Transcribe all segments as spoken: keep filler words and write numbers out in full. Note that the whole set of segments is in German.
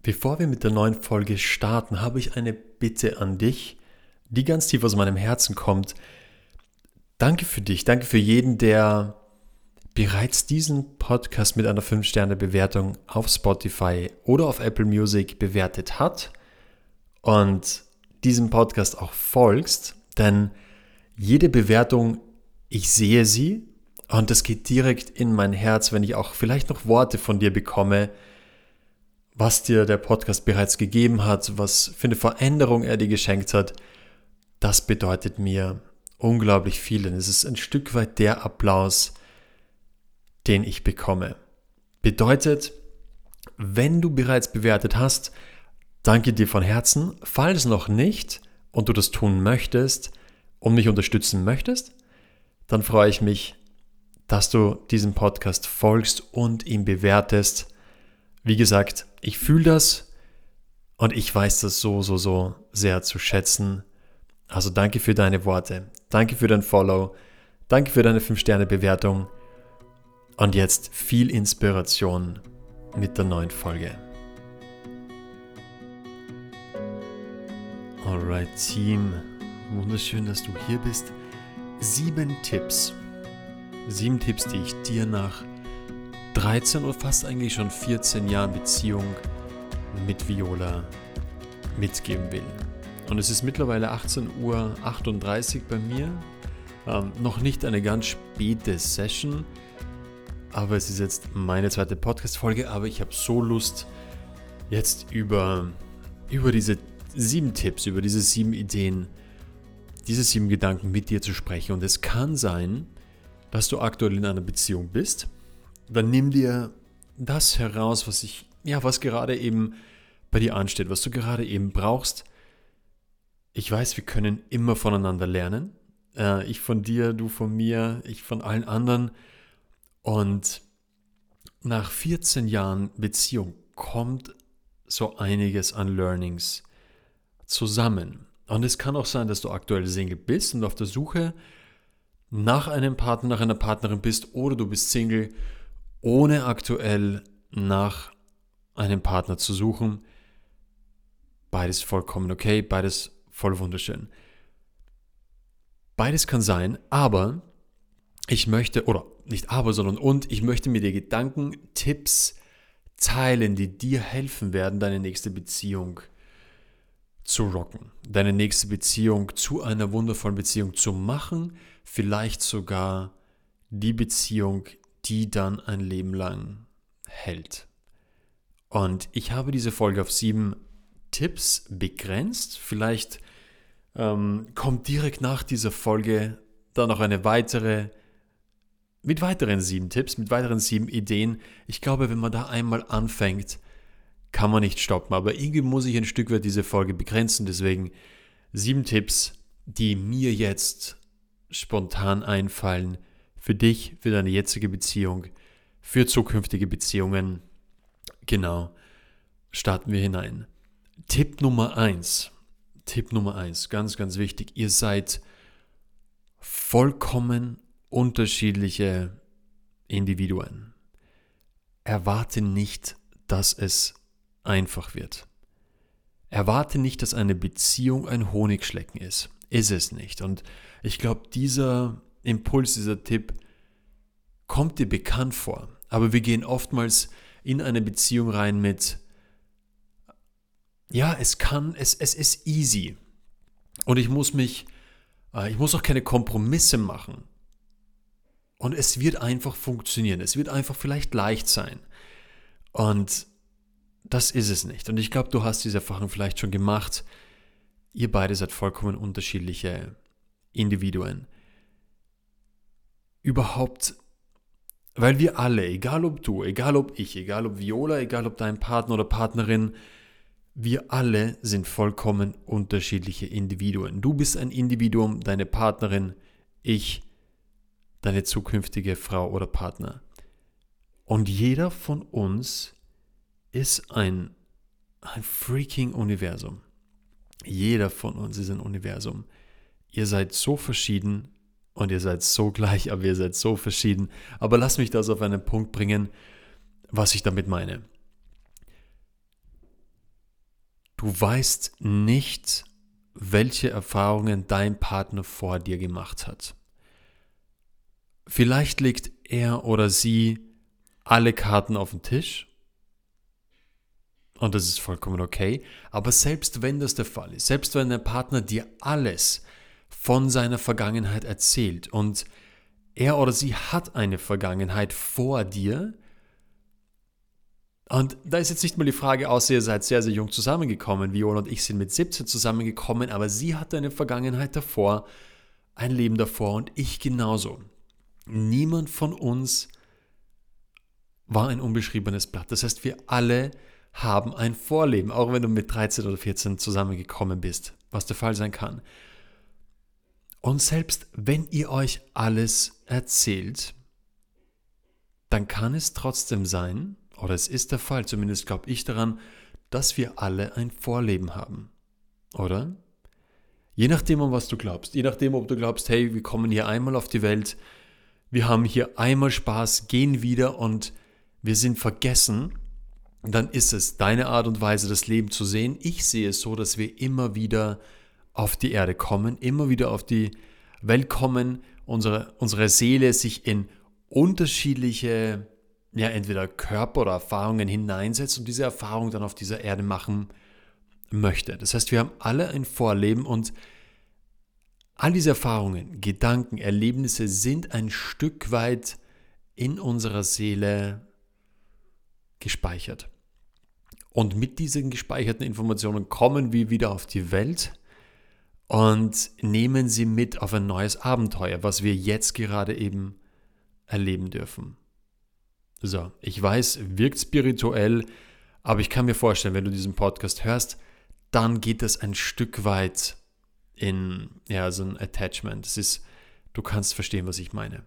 Bevor wir mit der neuen Folge starten, habe ich eine Bitte an dich, die ganz tief aus meinem Herzen kommt. Danke für dich, danke für jeden, der bereits diesen Podcast mit einer fünf Sterne Bewertung auf Spotify oder auf Apple Music bewertet hat und diesem Podcast auch folgst, denn jede Bewertung, ich sehe sie und das geht direkt in mein Herz, wenn ich auch vielleicht noch Worte von dir bekomme, was dir der Podcast bereits gegeben hat, was für eine Veränderung er dir geschenkt hat. Das bedeutet mir unglaublich viel, denn es ist ein Stück weit der Applaus, den ich bekomme. Bedeutet, wenn du bereits bewertet hast, danke dir von Herzen. Falls noch nicht und du das tun möchtest und mich unterstützen möchtest, dann freue ich mich, dass du diesem Podcast folgst und ihn bewertest. Wie gesagt, ich fühle das und ich weiß das so, so, so sehr zu schätzen. Also danke für deine Worte, danke für dein Follow, danke für deine fünf Sterne Bewertung und jetzt viel Inspiration mit der neuen Folge. Alright Team, wunderschön, dass du hier bist. Sieben Tipps, sieben Tipps, die ich dir nach dreizehn oder fast eigentlich schon vierzehn Jahren Beziehung mit Viola mitgeben will. Und es ist mittlerweile achtzehn Uhr achtunddreißig bei mir. Ähm, noch nicht eine ganz späte Session, aber es ist jetzt meine zweite Podcast-Folge. Aber ich habe so Lust, jetzt über, über diese sieben Tipps, über diese sieben Ideen, diese sieben Gedanken mit dir zu sprechen. Und es kann sein, dass du aktuell in einer Beziehung bist. Dann nimm dir das heraus, was ich, ja, was gerade eben bei dir ansteht, was du gerade eben brauchst. Ich weiß, wir können immer voneinander lernen. Äh, ich von dir, du von mir, ich von allen anderen. Und nach vierzehn Jahren Beziehung kommt so einiges an Learnings zusammen. Und es kann auch sein, dass du aktuell Single bist und auf der Suche nach einem Partner, nach einer Partnerin bist, oder du bist Single, ohne aktuell nach einem Partner zu suchen. Beides vollkommen okay, beides voll wunderschön. Beides kann sein, aber ich möchte, oder nicht aber, sondern und, ich möchte mit dir Gedanken, Tipps teilen, die dir helfen werden, deine nächste Beziehung zu rocken, deine nächste Beziehung zu einer wundervollen Beziehung zu machen, vielleicht sogar die Beziehung, die dann ein Leben lang hält. Und ich habe diese Folge auf sieben Tipps begrenzt. Vielleicht ähm, kommt direkt nach dieser Folge dann noch eine weitere, mit weiteren sieben Tipps, mit weiteren sieben Ideen. Ich glaube, wenn man da einmal anfängt, kann man nicht stoppen. Aber irgendwie muss ich ein Stück weit diese Folge begrenzen. Deswegen sieben Tipps, die mir jetzt spontan einfallen, für dich, für deine jetzige Beziehung, für zukünftige Beziehungen. Genau, starten wir hinein. Tipp Nummer eins. Tipp Nummer eins, ganz, ganz wichtig. Ihr seid vollkommen unterschiedliche Individuen. Erwarte nicht, dass es einfach wird. Erwarte nicht, dass eine Beziehung ein Honigschlecken ist. Ist es nicht. Und ich glaube, dieser Impuls, dieser Tipp kommt dir bekannt vor. Aber wir gehen oftmals in eine Beziehung rein mit, ja, es kann, es, es ist easy. Und ich muss mich, äh, ich muss auch keine Kompromisse machen. Und es wird einfach funktionieren. Es wird einfach vielleicht leicht sein. Und das ist es nicht. Und ich glaube, du hast diese Erfahrung vielleicht schon gemacht. Ihr beide seid vollkommen unterschiedliche Individuen. Überhaupt, weil wir alle, egal ob du, egal ob ich, egal ob Viola, egal ob dein Partner oder Partnerin, wir alle sind vollkommen unterschiedliche Individuen. Du bist ein Individuum, deine Partnerin, ich, deine zukünftige Frau oder Partner. Und jeder von uns ist ein, ein freaking Universum. Jeder von uns ist ein Universum. Ihr seid so verschieden und ihr seid so gleich, aber ihr seid so verschieden. Aber lass mich das auf einen Punkt bringen, was ich damit meine. Du weißt nicht, welche Erfahrungen dein Partner vor dir gemacht hat. Vielleicht legt er oder sie alle Karten auf den Tisch und das ist vollkommen okay, aber selbst wenn das der Fall ist, selbst wenn der Partner dir alles von seiner Vergangenheit erzählt und er oder sie hat eine Vergangenheit vor dir, und da ist jetzt nicht mal die Frage, außer ihr seid sehr, sehr jung zusammengekommen, Viola und ich sind mit siebzehn zusammengekommen, aber sie hatte eine Vergangenheit davor, ein Leben davor und ich genauso. Niemand von uns war ein unbeschriebenes Blatt. Das heißt, wir alle haben ein Vorleben, auch wenn du mit dreizehn oder vierzehn zusammengekommen bist, was der Fall sein kann. Und selbst wenn ihr euch alles erzählt, dann kann es trotzdem sein, oder es ist der Fall, zumindest glaube ich daran, dass wir alle ein Vorleben haben, oder? Je nachdem, an was du glaubst, je nachdem, ob du glaubst, hey, wir kommen hier einmal auf die Welt, wir haben hier einmal Spaß, gehen wieder und wir sind vergessen, dann ist es deine Art und Weise, das Leben zu sehen. Ich sehe es so, dass wir immer wieder auf die Erde kommen, immer wieder auf die Welt kommen, unsere, unsere Seele sich in unterschiedliche, ja, entweder Körper oder Erfahrungen hineinsetzt und diese Erfahrung dann auf dieser Erde machen möchte. Das heißt, wir haben alle ein Vorleben und all diese Erfahrungen, Gedanken, Erlebnisse sind ein Stück weit in unserer Seele gespeichert. Und mit diesen gespeicherten Informationen kommen wir wieder auf die Welt und nehmen sie mit auf ein neues Abenteuer, was wir jetzt gerade eben erleben dürfen. So, ich weiß, wirkt spirituell, aber ich kann mir vorstellen, wenn du diesen Podcast hörst, dann geht das ein Stück weit in ja, so ein Attachment. Das ist, du kannst verstehen, was ich meine.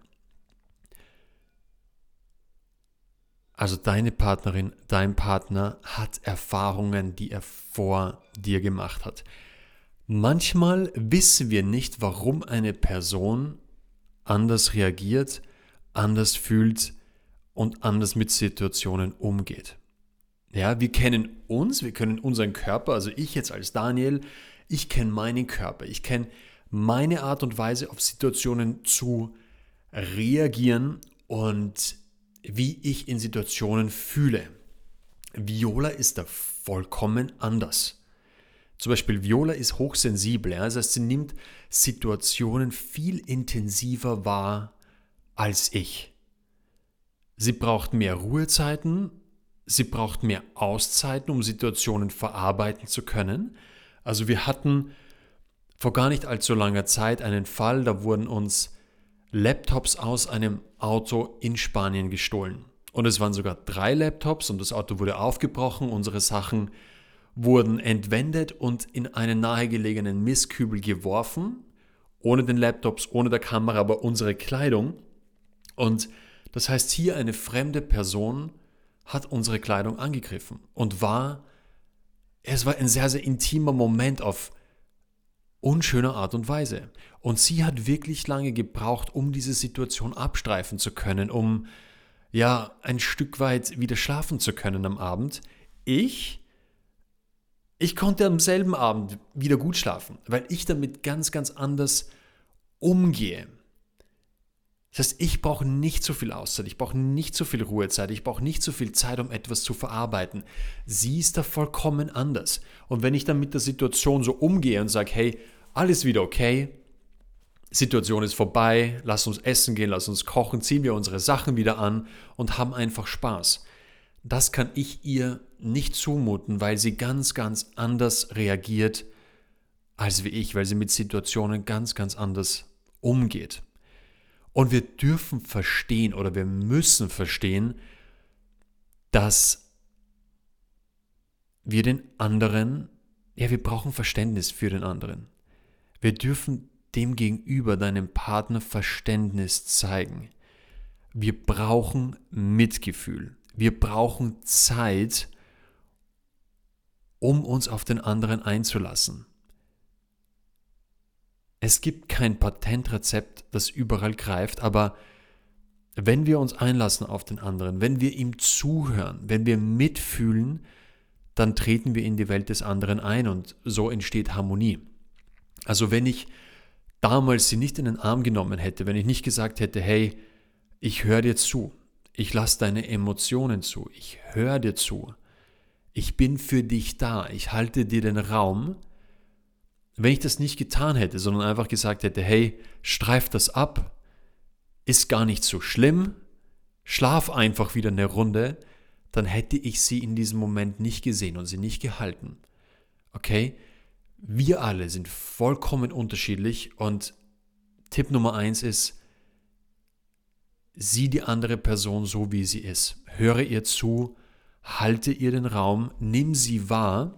Also deine Partnerin, dein Partner hat Erfahrungen, die er vor dir gemacht hat. Manchmal wissen wir nicht, warum eine Person anders reagiert, anders fühlt und anders mit Situationen umgeht. Ja, wir kennen uns, wir kennen unseren Körper, also ich jetzt als Daniel, ich kenne meinen Körper, ich kenne meine Art und Weise, auf Situationen zu reagieren und wie ich in Situationen fühle. Viola ist da vollkommen anders. Zum Beispiel Viola ist hochsensibel, ja? Das heißt, sie nimmt Situationen viel intensiver wahr als ich. Sie braucht mehr Ruhezeiten, sie braucht mehr Auszeiten, um Situationen verarbeiten zu können. Also wir hatten vor gar nicht allzu langer Zeit einen Fall, da wurden uns Laptops aus einem Auto in Spanien gestohlen. Und es waren sogar drei Laptops und das Auto wurde aufgebrochen, unsere Sachen wurden entwendet und in einen nahegelegenen Mistkübel geworfen, ohne den Laptops, ohne der Kamera, aber unsere Kleidung. Und das heißt, hier eine fremde Person hat unsere Kleidung angegriffen und war, es war ein sehr, sehr intimer Moment auf unschöne Art und Weise. Und sie hat wirklich lange gebraucht, um diese Situation abstreifen zu können, um ja ein Stück weit wieder schlafen zu können am Abend. Ich, ich konnte am selben Abend wieder gut schlafen, weil ich damit ganz, ganz anders umgehe. Das heißt, ich brauche nicht so viel Auszeit, ich brauche nicht so viel Ruhezeit, ich brauche nicht so viel Zeit, um etwas zu verarbeiten. Sie ist da vollkommen anders. Und wenn ich dann mit der Situation so umgehe und sage, hey, alles wieder okay, Situation ist vorbei, lass uns essen gehen, lass uns kochen, ziehen wir unsere Sachen wieder an und haben einfach Spaß. Das kann ich ihr nicht zumuten, weil sie ganz, ganz anders reagiert als wie ich, weil sie mit Situationen ganz, ganz anders umgeht. Und wir dürfen verstehen oder wir müssen verstehen, dass wir den anderen, ja, wir brauchen Verständnis für den anderen. Wir dürfen dem Gegenüber, deinem Partner, Verständnis zeigen. Wir brauchen Mitgefühl. Wir brauchen Zeit, um uns auf den anderen einzulassen. Es gibt kein Patentrezept, das überall greift, aber wenn wir uns einlassen auf den anderen, wenn wir ihm zuhören, wenn wir mitfühlen, dann treten wir in die Welt des anderen ein und so entsteht Harmonie. Also wenn ich damals sie nicht in den Arm genommen hätte, wenn ich nicht gesagt hätte, hey, ich höre dir zu, ich lasse deine Emotionen zu, ich höre dir zu, ich bin für dich da, ich halte dir den Raum. Wenn ich das nicht getan hätte, sondern einfach gesagt hätte, hey, streif das ab, ist gar nicht so schlimm, schlaf einfach wieder eine Runde, dann hätte ich sie in diesem Moment nicht gesehen und sie nicht gehalten. Okay? Wir alle sind vollkommen unterschiedlich und Tipp Nummer eins ist, sieh die andere Person so, wie sie ist. Höre ihr zu, halte ihr den Raum, nimm sie wahr.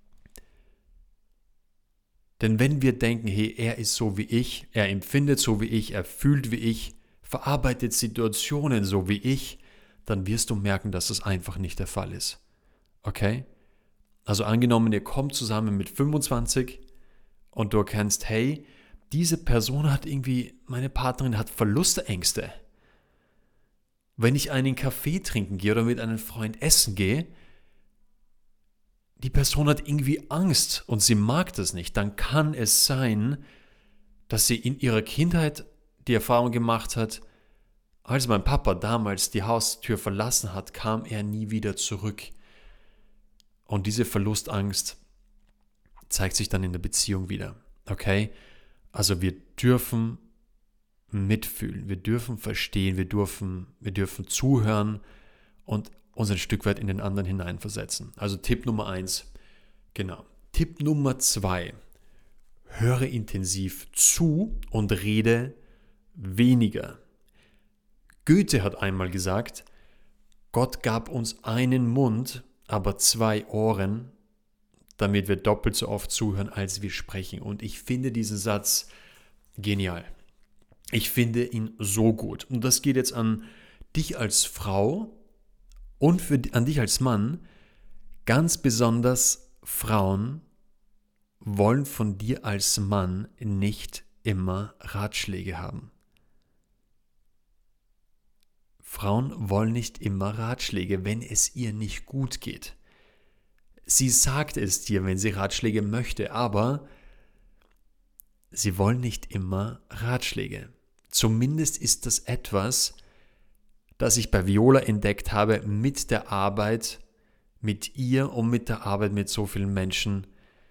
Denn wenn wir denken, hey, er ist so wie ich, er empfindet so wie ich, er fühlt wie ich, verarbeitet Situationen so wie ich, dann wirst du merken, dass das einfach nicht der Fall ist. Okay? Also angenommen, ihr kommt zusammen mit fünfundzwanzig und du erkennst, hey, diese Person hat irgendwie, meine Partnerin hat Verlustängste. Wenn ich einen Kaffee trinken gehe oder mit einem Freund essen gehe, die Person hat irgendwie Angst und sie mag das nicht, dann kann es sein, dass sie in ihrer Kindheit die Erfahrung gemacht hat, als mein Papa damals die Haustür verlassen hat, kam er nie wieder zurück. Und diese Verlustangst zeigt sich dann in der Beziehung wieder. Okay? Also wir dürfen mitfühlen, wir dürfen verstehen, wir dürfen, wir dürfen zuhören und uns ein Stück weit in den anderen hineinversetzen. Also Tipp Nummer eins, genau. Tipp Nummer zwei, höre intensiv zu und rede weniger. Goethe hat einmal gesagt, Gott gab uns einen Mund, aber zwei Ohren, damit wir doppelt so oft zuhören, als wir sprechen. Und ich finde diesen Satz genial. Ich finde ihn so gut. Und das geht jetzt an dich als Frau und für, an dich als Mann. Ganz besonders Frauen wollen von dir als Mann nicht immer Ratschläge haben. Frauen wollen nicht immer Ratschläge, wenn es ihr nicht gut geht. Sie sagt es dir, wenn sie Ratschläge möchte, aber sie wollen nicht immer Ratschläge. Zumindest ist das etwas, das ich bei Viola entdeckt habe mit der Arbeit mit ihr und mit der Arbeit mit so vielen Menschen,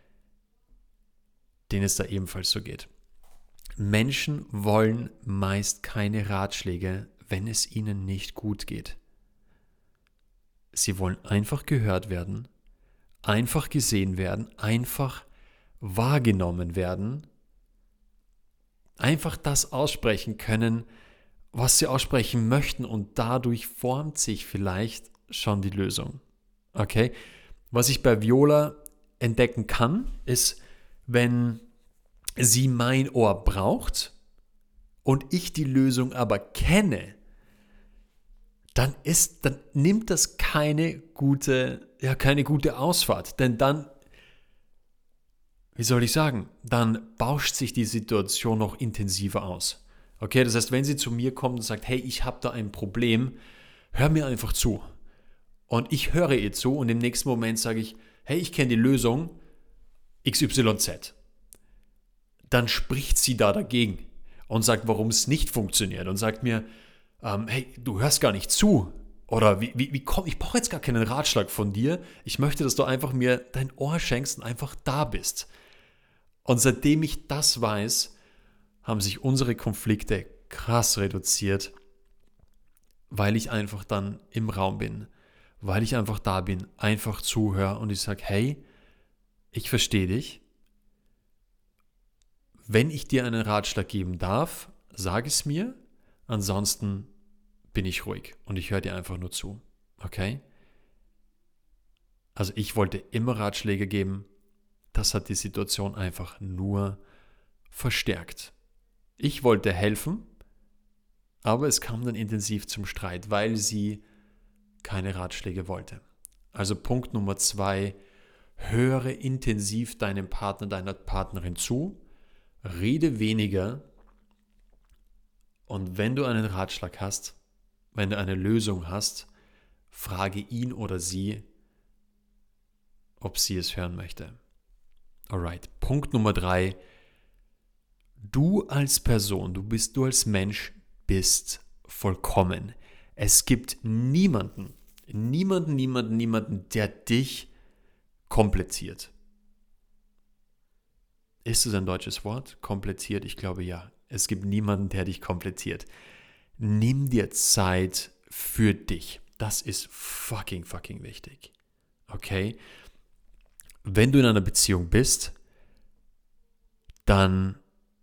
denen es da ebenfalls so geht. Menschen wollen meist keine Ratschläge, wenn es ihnen nicht gut geht. Sie wollen einfach gehört werden, einfach gesehen werden, einfach wahrgenommen werden, einfach das aussprechen können, was sie aussprechen möchten und dadurch formt sich vielleicht schon die Lösung. Okay? Was ich bei Viola entdecken kann, ist, wenn sie mein Ohr braucht und ich die Lösung aber kenne, dann ist, dann nimmt das keine gute, ja, keine gute Ausfahrt. Denn dann, wie soll ich sagen, dann bauscht sich die Situation noch intensiver aus. Okay, das heißt, wenn sie zu mir kommt und sagt, hey, ich habe da ein Problem, hör mir einfach zu. Und ich höre ihr zu und im nächsten Moment sage ich, hey, ich kenne die Lösung X Y Z. Dann spricht sie da dagegen und sagt, warum es nicht funktioniert und sagt mir, ähm, hey, du hörst gar nicht zu. Oder wie, wie, wie komm, ich brauche jetzt gar keinen Ratschlag von dir. Ich möchte, dass du einfach mir dein Ohr schenkst und einfach da bist. Und seitdem ich das weiß, haben sich unsere Konflikte krass reduziert, weil ich einfach dann im Raum bin, weil ich einfach da bin, einfach zuhöre und ich sage, hey, ich verstehe dich. Wenn ich dir einen Ratschlag geben darf, sag es mir, ansonsten bin ich ruhig und ich höre dir einfach nur zu. Okay? Also ich wollte immer Ratschläge geben, das hat die Situation einfach nur verstärkt. Ich wollte helfen, aber es kam dann intensiv zum Streit, weil sie keine Ratschläge wollte. Also Punkt Nummer zwei, höre intensiv deinem Partner, deiner Partnerin zu, rede weniger und wenn du einen Ratschlag hast, wenn du eine Lösung hast, frage ihn oder sie, ob sie es hören möchte. Alright, Punkt Nummer drei. Du als Person, du bist, du als Mensch bist vollkommen. Es gibt niemanden, niemanden, niemanden, niemanden, der dich komplettiert. Ist es ein deutsches Wort? Komplettiert? Ich glaube ja. Es gibt niemanden, der dich komplettiert. Nimm dir Zeit für dich. Das ist fucking, fucking wichtig. Okay? Wenn du in einer Beziehung bist, dann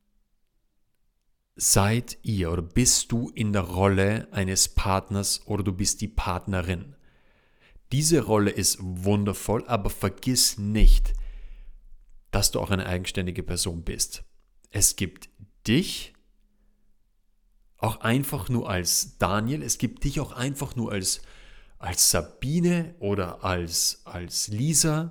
seid ihr oder bist du in der Rolle eines Partners oder du bist die Partnerin. Diese Rolle ist wundervoll, aber vergiss nicht, dass du auch eine eigenständige Person bist. Es gibt dich auch einfach nur als Daniel, es gibt dich auch einfach nur als, als Sabine oder als, als Lisa,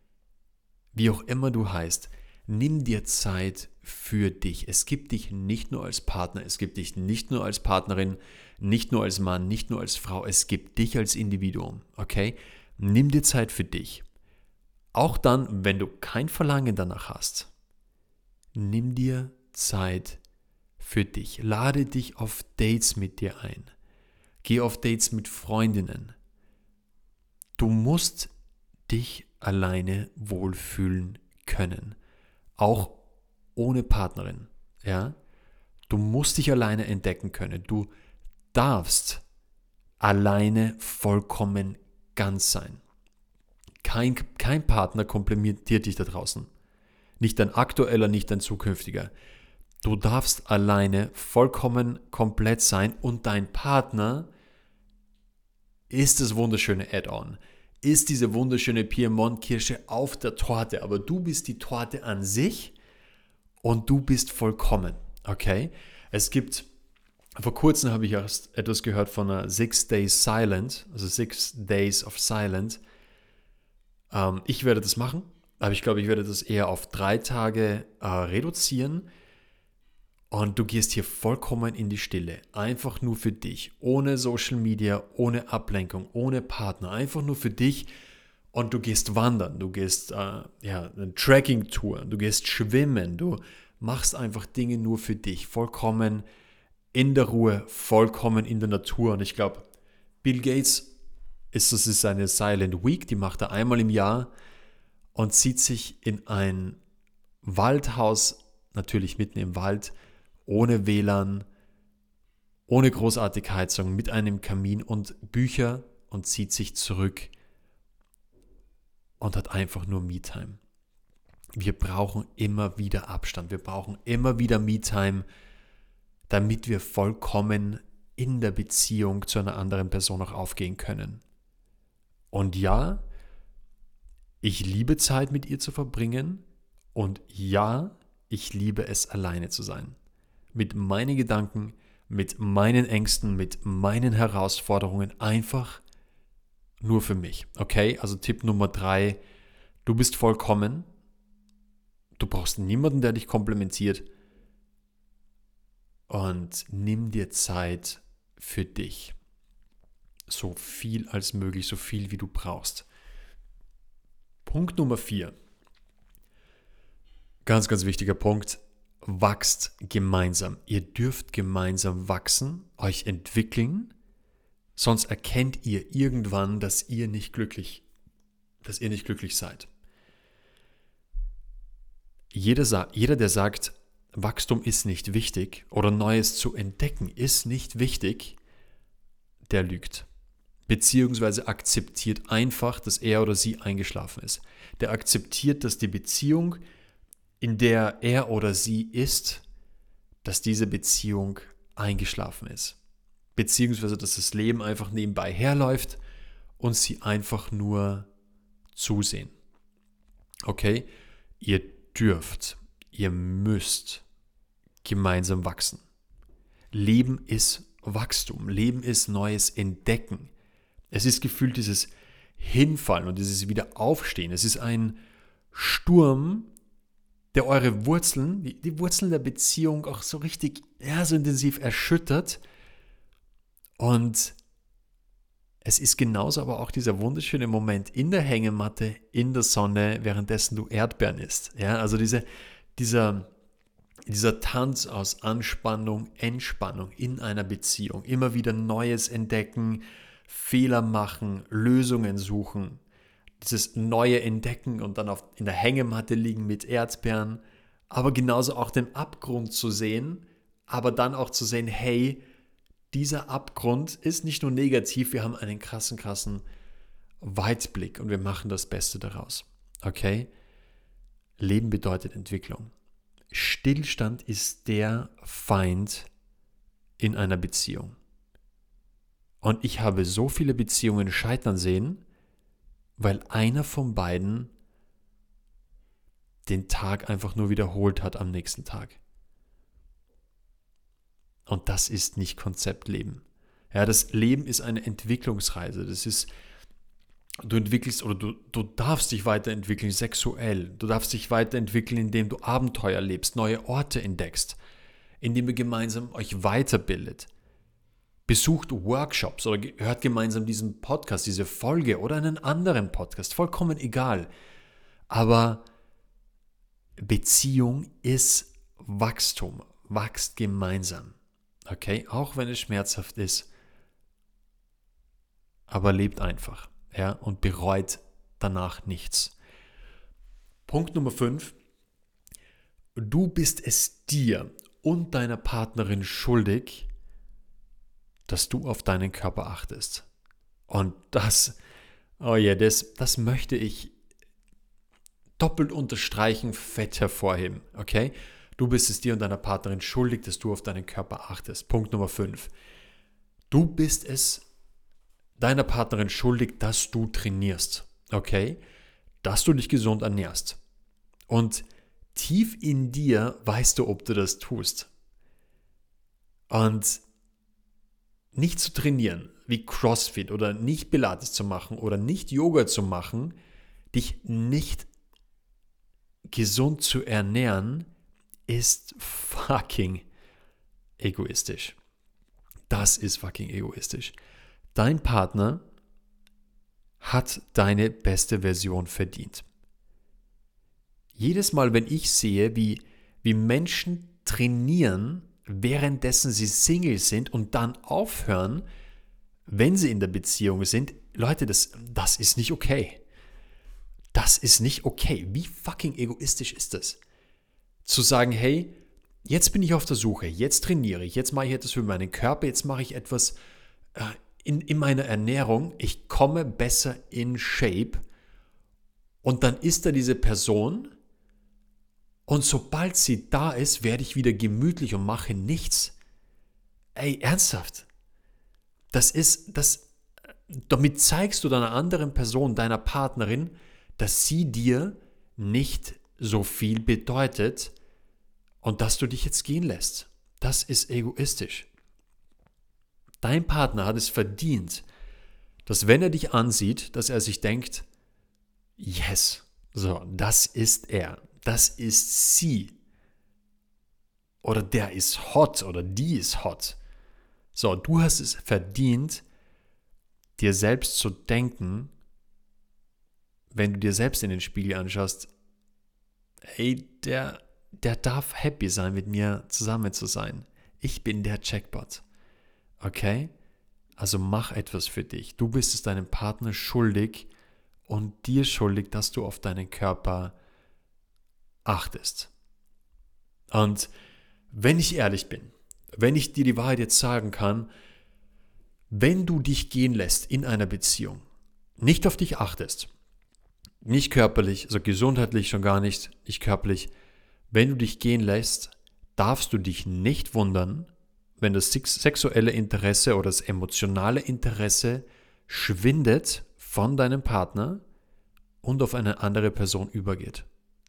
wie auch immer du heißt. Nimm dir Zeit für dich. Es gibt dich nicht nur als Partner, es gibt dich nicht nur als Partnerin, nicht nur als Mann, nicht nur als Frau, es gibt dich als Individuum, okay? Nimm dir Zeit für dich. Auch dann, wenn du kein Verlangen danach hast, nimm dir Zeit für dich. Lade dich auf Dates mit dir ein. Geh auf Dates mit Freundinnen. Du musst dich alleine wohlfühlen können. Auch ohne Partnerin. Ja? Du musst dich alleine entdecken können. Du darfst alleine vollkommen ganz sein. Kein, kein Partner komplimentiert dich da draußen. Nicht dein aktueller, nicht dein zukünftiger. Du darfst alleine vollkommen komplett sein und dein Partner ist das wunderschöne Add-on. Ist diese wunderschöne Piemont-Kirsche auf der Torte. Aber du bist die Torte an sich und du bist vollkommen. Okay? Es gibt, vor kurzem habe ich erst etwas gehört von einer Six Days Silent, also Six Days of Silent. Ähm, ich werde das machen, aber ich glaube, ich werde das eher auf drei Tage äh, reduzieren. Und du gehst hier vollkommen in die Stille, einfach nur für dich, ohne Social Media, ohne Ablenkung, ohne Partner, einfach nur für dich. Und du gehst wandern, du gehst äh, ja, eine Trekking-Tour, du gehst schwimmen, du machst einfach Dinge nur für dich, vollkommen in der Ruhe, vollkommen in der Natur. Und ich glaube, Bill Gates, ist, das ist eine Silent Week, die macht er einmal im Jahr und zieht sich in ein Waldhaus, natürlich mitten im Wald, ohne W L A N, ohne großartige Heizung, mit einem Kamin und Bücher und zieht sich zurück und hat einfach nur Me-Time. Wir brauchen immer wieder Abstand, wir brauchen immer wieder Me-Time, damit wir vollkommen in der Beziehung zu einer anderen Person auch aufgehen können. Und ja, ich liebe Zeit mit ihr zu verbringen und ja, ich liebe es, alleine zu sein. Mit meinen Gedanken, mit meinen Ängsten, mit meinen Herausforderungen, einfach nur für mich. Okay, also Tipp Nummer drei, du bist vollkommen, du brauchst niemanden, der dich komplimentiert und nimm dir Zeit für dich. So viel als möglich, so viel wie du brauchst. Punkt Nummer vier, ganz, ganz wichtiger Punkt, wachst gemeinsam. Ihr dürft gemeinsam wachsen, euch entwickeln, sonst erkennt ihr irgendwann, dass ihr nicht glücklich, dass ihr nicht glücklich seid. Jeder, jeder, der sagt, Wachstum ist nicht wichtig oder Neues zu entdecken ist nicht wichtig, der lügt. Beziehungsweise akzeptiert einfach, dass er oder sie eingeschlafen ist. Der akzeptiert, dass die Beziehung, in der er oder sie ist, dass diese Beziehung eingeschlafen ist. Beziehungsweise, dass das Leben einfach nebenbei herläuft und sie einfach nur zusehen. Okay? Ihr dürft, ihr müsst gemeinsam wachsen. Leben ist Wachstum. Leben ist neues Entdecken. Es ist gefühlt dieses Hinfallen und dieses Wiederaufstehen. Es ist ein Sturm, der eure Wurzeln, die, die Wurzeln der Beziehung auch so richtig, ja, so intensiv erschüttert. Und Es ist genauso aber auch dieser wunderschöne Moment in der Hängematte, in der Sonne, währenddessen du Erdbeeren isst. Ja, also diese, dieser, dieser Tanz aus Anspannung, Entspannung in einer Beziehung. Immer wieder Neues entdecken, Fehler machen, Lösungen suchen. Dieses neue Entdecken und dann auf, in der Hängematte liegen mit Erdbeeren. Aber genauso auch den Abgrund zu sehen, aber dann auch zu sehen, hey, dieser Abgrund ist nicht nur negativ, wir haben einen krassen, krassen Weitblick und wir machen das Beste daraus. Okay? Leben bedeutet Entwicklung. Stillstand ist der Feind in einer Beziehung. Und ich habe so viele Beziehungen scheitern sehen, weil einer von beiden den Tag einfach nur wiederholt hat am nächsten Tag. Und das ist nicht Konzeptleben. Ja, das Leben ist eine Entwicklungsreise. Das ist, du entwickelst oder du, du darfst dich weiterentwickeln sexuell. Du darfst dich weiterentwickeln, indem du Abenteuer lebst, neue Orte entdeckst, indem ihr gemeinsam euch weiterbildet. Besucht Workshops oder hört gemeinsam diesen Podcast, diese Folge oder einen anderen Podcast. Vollkommen egal. Aber Beziehung ist Wachstum. Wachst gemeinsam. Okay, auch wenn es schmerzhaft ist, aber lebt einfach, ja, und bereut danach nichts. Punkt Nummer fünf. Du bist es dir und deiner Partnerin schuldig, dass du auf deinen Körper achtest. Und das, oh ja, das, das möchte ich doppelt unterstreichen, fett hervorheben, okay? Du bist es dir und deiner Partnerin schuldig, dass du auf deinen Körper achtest. Punkt Nummer fünf. Du bist es deiner Partnerin schuldig, dass du trainierst. Okay? Dass du dich gesund ernährst. Und tief in dir weißt du, ob du das tust. Und nicht zu trainieren, wie CrossFit oder nicht Pilates zu machen oder nicht Yoga zu machen, dich nicht gesund zu ernähren, ist fucking egoistisch. Das ist fucking egoistisch. Dein Partner hat deine beste Version verdient. Jedes Mal, wenn ich sehe, wie, wie Menschen trainieren, währenddessen sie Single sind und dann aufhören, wenn sie in der Beziehung sind, Leute, das, das ist nicht okay. Das ist nicht okay. Wie fucking egoistisch ist das? Zu sagen, hey, jetzt bin ich auf der Suche, jetzt trainiere ich, jetzt mache ich etwas für meinen Körper, jetzt mache ich etwas äh, in, in meiner Ernährung, ich komme besser in Shape und dann ist da diese Person und sobald sie da ist, werde ich wieder gemütlich und mache nichts. Ey, ernsthaft? Das ist, das, damit zeigst du deiner anderen Person, deiner Partnerin, dass sie dir nicht so viel bedeutet, und dass du dich jetzt gehen lässt. Das ist egoistisch. Dein Partner hat es verdient, dass wenn er dich ansieht, dass er sich denkt, yes, so, das ist er, das ist sie. Oder der ist hot oder die ist hot. So, du hast es verdient, dir selbst zu denken, wenn du dir selbst in den Spiegel anschaust, ey, der Der darf happy sein, mit mir zusammen zu sein. Ich bin der Jackpot. Okay? Also mach etwas für dich. Du bist es deinem Partner schuldig und dir schuldig, dass du auf deinen Körper achtest. Und wenn ich ehrlich bin, wenn ich dir die Wahrheit jetzt sagen kann, wenn du dich gehen lässt in einer Beziehung, nicht auf dich achtest, nicht körperlich, also gesundheitlich schon gar nicht, nicht körperlich, wenn du dich gehen lässt, darfst du dich nicht wundern, wenn das sexuelle Interesse oder das emotionale Interesse schwindet von deinem Partner und auf eine andere Person übergeht.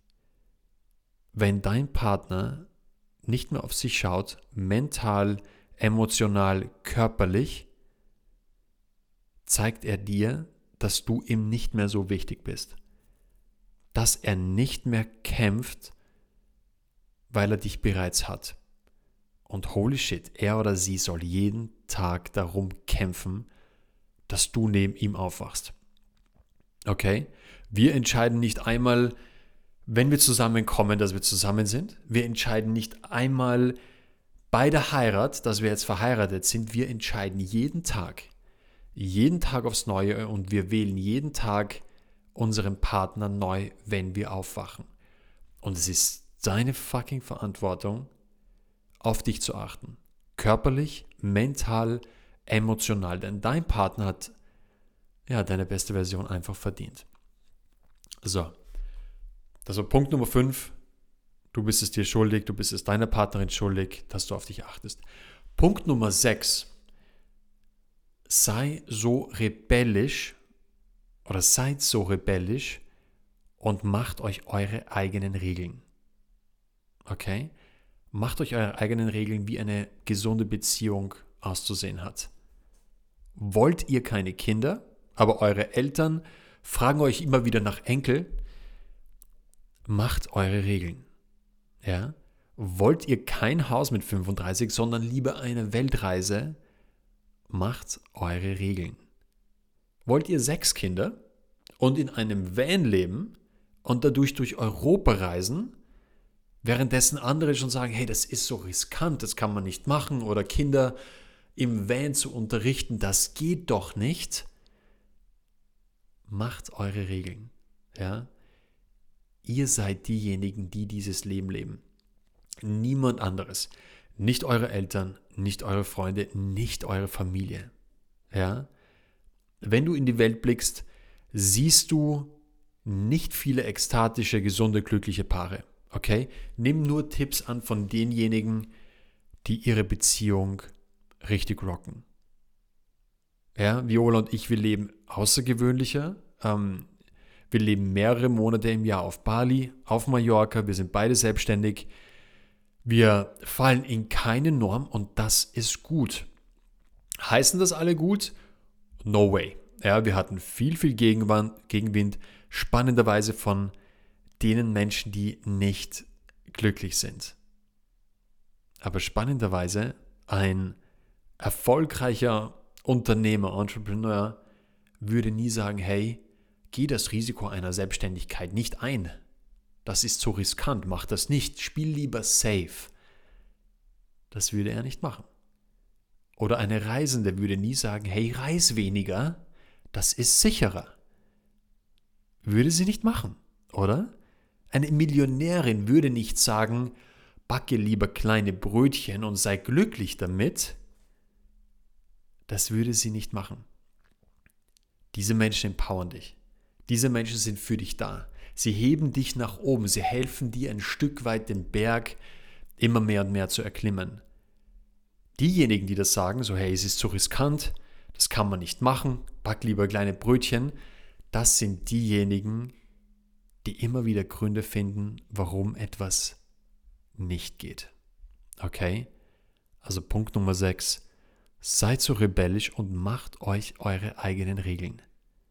Wenn dein Partner nicht mehr auf sich schaut, mental, emotional, körperlich, zeigt er dir, dass du ihm nicht mehr so wichtig bist. Dass er nicht mehr kämpft, weil er dich bereits hat. Und holy shit, er oder sie soll jeden Tag darum kämpfen, dass du neben ihm aufwachst. Okay? Wir entscheiden nicht einmal, wenn wir zusammenkommen, dass wir zusammen sind. Wir entscheiden nicht einmal bei der Heirat, dass wir jetzt verheiratet sind. Wir entscheiden jeden Tag, jeden Tag aufs Neue und wir wählen jeden Tag unseren Partner neu, wenn wir aufwachen. Und es ist deine fucking Verantwortung, auf dich zu achten. Körperlich, mental, emotional. Denn dein Partner hat ja deine beste Version einfach verdient. So. Also Punkt Nummer fünf. Du bist es dir schuldig, du bist es deiner Partnerin schuldig, dass du auf dich achtest. Punkt Nummer sechs. Sei so rebellisch oder seid so rebellisch und macht euch eure eigenen Regeln. Okay? Macht euch eure eigenen Regeln, wie eine gesunde Beziehung auszusehen hat. Wollt ihr keine Kinder, aber eure Eltern fragen euch immer wieder nach Enkel? Macht eure Regeln. Ja? Wollt ihr kein Haus mit fünfunddreißig, sondern lieber eine Weltreise? Macht eure Regeln. Wollt ihr sechs Kinder und in einem Van leben und dadurch durch Europa reisen, währenddessen andere schon sagen, hey, das ist so riskant, das kann man nicht machen, oder Kinder im Van zu unterrichten, das geht doch nicht. Macht eure Regeln. Ja? Ihr seid diejenigen, die dieses Leben leben. Niemand anderes. Nicht eure Eltern, nicht eure Freunde, nicht eure Familie. Ja? Wenn du in die Welt blickst, siehst du nicht viele ekstatische, gesunde, glückliche Paare. Okay? Nimm nur Tipps an von denjenigen, die ihre Beziehung richtig rocken. Ja, Viola und ich, wir leben außergewöhnlicher. Ähm, wir leben mehrere Monate im Jahr auf Bali, auf Mallorca. Wir sind beide selbstständig. Wir fallen in keine Norm und das ist gut. Heißen das alle gut? No way. Ja, wir hatten viel, viel Gegenwind, spannenderweise von denen Menschen, die nicht glücklich sind. Aber spannenderweise ein erfolgreicher Unternehmer, Entrepreneur würde nie sagen, hey, geh das Risiko einer Selbstständigkeit nicht ein. Das ist zu riskant, mach das nicht, spiel lieber safe. Das würde er nicht machen. Oder eine Reisende würde nie sagen, hey, reis weniger, das ist sicherer. Würde sie nicht machen, oder? Eine Millionärin würde nicht sagen, backe lieber kleine Brötchen und sei glücklich damit. Das würde sie nicht machen. Diese Menschen empowern dich. Diese Menschen sind für dich da. Sie heben dich nach oben. Sie helfen dir ein Stück weit den Berg immer mehr und mehr zu erklimmen. Diejenigen, die das sagen, so hey, es ist zu riskant, das kann man nicht machen, back lieber kleine Brötchen, das sind diejenigen, die immer wieder Gründe finden, warum etwas nicht geht. Okay? Also Punkt Nummer sechs. Seid so rebellisch und macht euch eure eigenen Regeln.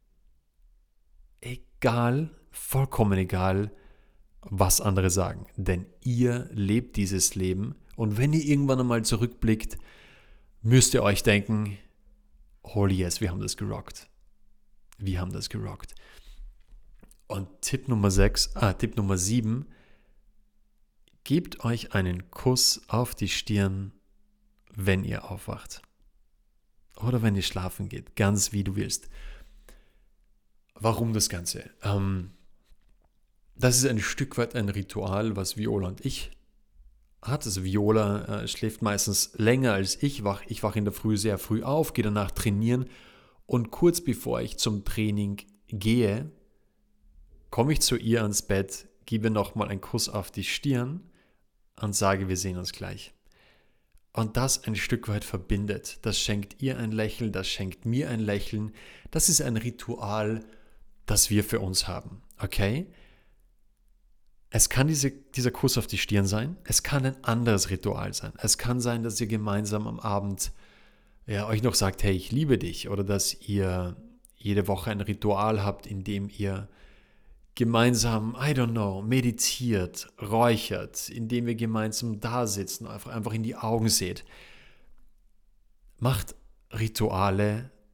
Egal, vollkommen egal, was andere sagen. Denn ihr lebt dieses Leben und wenn ihr irgendwann einmal zurückblickt, müsst ihr euch denken, holy yes, wir haben das gerockt. Wir haben das gerockt. Und Tipp Nummer sechs, ah, Tipp Nummer sieben, gebt euch einen Kuss auf die Stirn, wenn ihr aufwacht. Oder wenn ihr schlafen geht, ganz wie du willst. Warum das Ganze? Ähm, das ist ein Stück weit ein Ritual, was Viola und ich hat. Also Viola äh, schläft meistens länger als ich. Wach, ich wache in der Früh sehr früh auf, gehe danach trainieren und kurz bevor ich zum Training gehe, komme ich zu ihr ans Bett, gebe nochmal einen Kuss auf die Stirn und sage, wir sehen uns gleich. Und das ein Stück weit verbindet. Das schenkt ihr ein Lächeln, das schenkt mir ein Lächeln. Das ist ein Ritual, das wir für uns haben. Okay? Es kann diese, dieser Kuss auf die Stirn sein. Es kann ein anderes Ritual sein. Es kann sein, dass ihr gemeinsam am Abend ja, euch noch sagt, hey, ich liebe dich. Oder dass ihr jede Woche ein Ritual habt, in dem ihr gemeinsam, I don't know, meditiert, räuchert, indem ihr gemeinsam da sitzt und einfach, einfach in die Augen seht. Macht Rituale,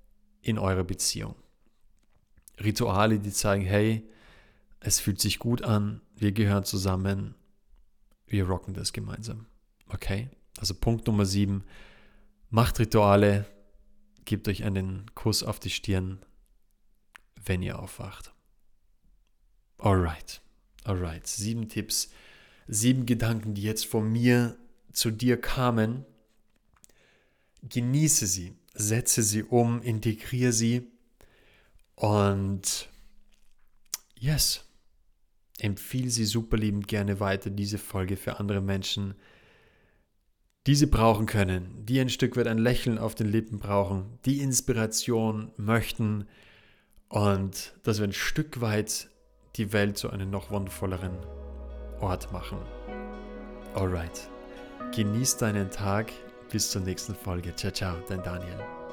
in eurer Beziehung. Rituale, die zeigen, hey, es fühlt sich gut an, wir gehören zusammen, wir rocken das gemeinsam. Okay? Also Punkt Nummer sieben, macht Rituale, gebt euch einen Kuss auf die Stirn, wenn ihr aufwacht. Alright, alright. Sieben Tipps, sieben Gedanken, die jetzt von mir zu dir kamen. Genieße sie, setze sie um, integriere sie und yes, empfehle sie superliebend gerne weiter, diese Folge für andere Menschen, die sie brauchen können, die ein Stück weit ein Lächeln auf den Lippen brauchen, die Inspiration möchten und dass wir ein Stück weit die Welt zu einem noch wundervolleren Ort machen. Alright, genieß deinen Tag, bis zur nächsten Folge. Ciao, ciao, dein Daniel.